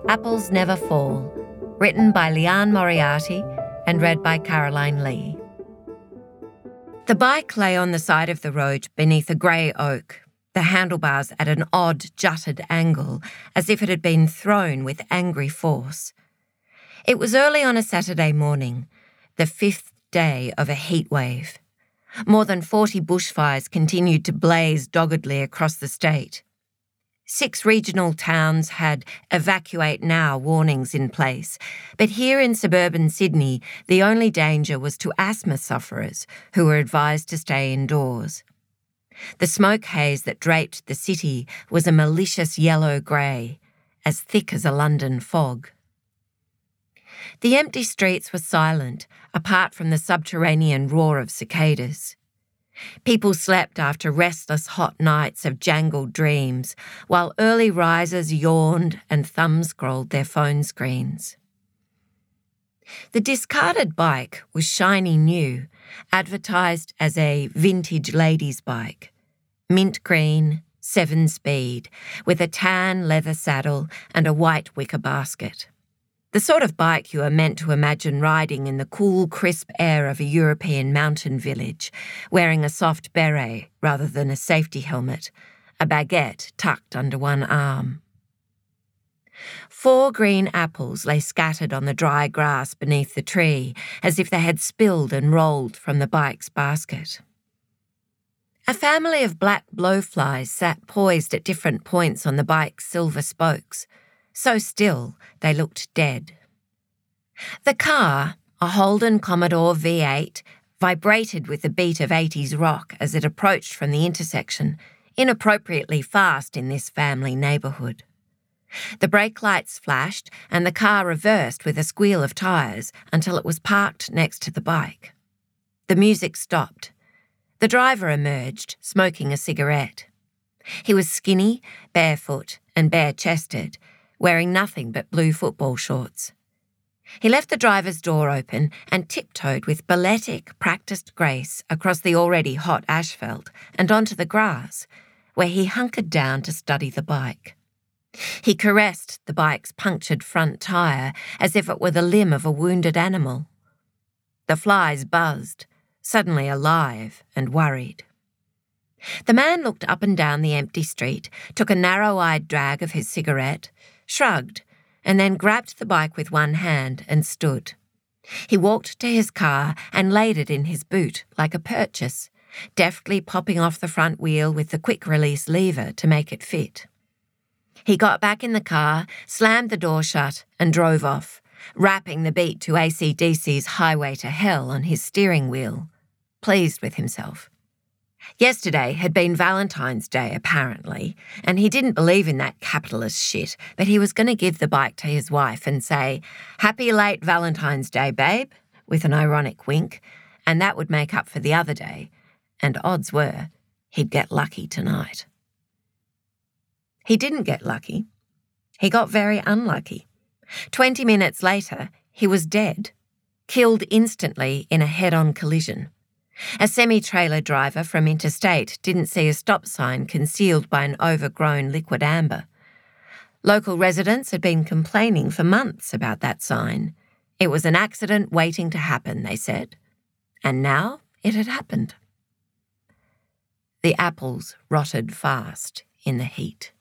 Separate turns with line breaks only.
Apples Never Fall, written by Leanne Moriarty and read by Caroline Lee. The bike lay on the side of the road beneath a grey oak, the handlebars at an odd, jutted angle, as if it had been thrown with angry force. It was early on a Saturday morning, the 5th day of a heatwave. More than 40 bushfires continued to blaze doggedly across the state. 6 regional towns had evacuate now warnings in place, but here in suburban Sydney, the only danger was to asthma sufferers who were advised to stay indoors. The smoke haze that draped the city was a malicious yellow-grey, as thick as a London fog. The empty streets were silent, apart from the subterranean roar of cicadas. People slept after restless hot nights of jangled dreams, while early risers yawned and thumb-scrolled their phone screens. The discarded bike was shiny new, advertised as a vintage ladies' bike. Mint green, 7-speed, with a tan leather saddle and a white wicker basket. The sort of bike you are meant to imagine riding in the cool, crisp air of a European mountain village, wearing a soft beret rather than a safety helmet, a baguette tucked under one arm. 4 green apples lay scattered on the dry grass beneath the tree, as if they had spilled and rolled from the bike's basket. A family of black blowflies sat poised at different points on the bike's silver spokes, so still they looked dead. The car, a Holden Commodore V8, vibrated with the beat of 80s rock as it approached from the intersection, inappropriately fast in this family neighbourhood. The brake lights flashed and the car reversed with a squeal of tyres until it was parked next to the bike. The music stopped. The driver emerged, smoking a cigarette. He was skinny, barefoot and bare-chested, wearing nothing but blue football shorts. He left the driver's door open and tiptoed with balletic, practised grace across the already hot asphalt and onto the grass, where he hunkered down to study the bike. He caressed the bike's punctured front tyre as if it were the limb of a wounded animal. The flies buzzed, suddenly alive and worried. The man looked up and down the empty street, took a narrow-eyed drag of his cigarette, shrugged, and then grabbed the bike with one hand and stood. He walked to his car and laid it in his boot like a purchase, deftly popping off the front wheel with the quick-release lever to make it fit. He got back in the car, slammed the door shut, and drove off, rapping the beat to AC/DC's Highway to Hell on his steering wheel, pleased with himself. Yesterday had been Valentine's Day, apparently, and he didn't believe in that capitalist shit, but he was going to give the bike to his wife and say, "Happy late Valentine's Day, babe," with an ironic wink, and that would make up for the other day, and odds were he'd get lucky tonight. He didn't get lucky. He got very unlucky. 20 minutes later, he was dead, killed instantly in a head-on collision. A semi-trailer driver from interstate didn't see a stop sign concealed by an overgrown liquid amber. Local residents had been complaining for months about that sign. It was an accident waiting to happen, they said. And now it had happened. The apples rotted fast in the heat.